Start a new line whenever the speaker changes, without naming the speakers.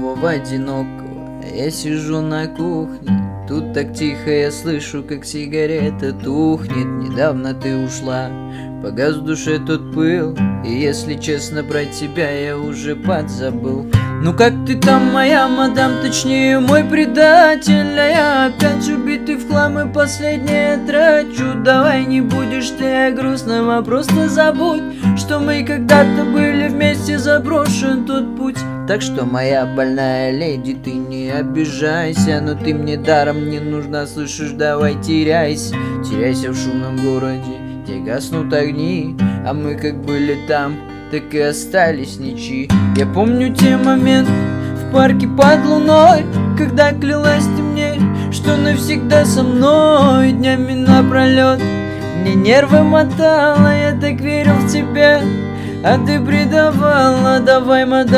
самого одинокого. Я сижу на кухне, тут так тихо я слышу, как сигарета тухнет. Недавно ты ушла, погас в душе тот пыл, и если честно, про тебя я уже подзабыл. Ну как ты там, моя мадам, точнее мой предатель, а я опять убитый в хлам и последнее трачу. Давай не будешь ты о грустном, а просто забудь, что мы когда-то были вместе, заброшен тот путь. Так что, моя больная леди, ты не обижайся, но ты мне даром не нужна, слышишь, давай теряйся. Теряйся в шумном городе, где гаснут огни, а мы как были там, так и остались ничьи. Я помню те моменты в парке под луной, когда клялась ты мне, что навсегда со мной. Днями напролет мне нервы мотала, я так верил в тебя, а ты предавала. Давай, мадам,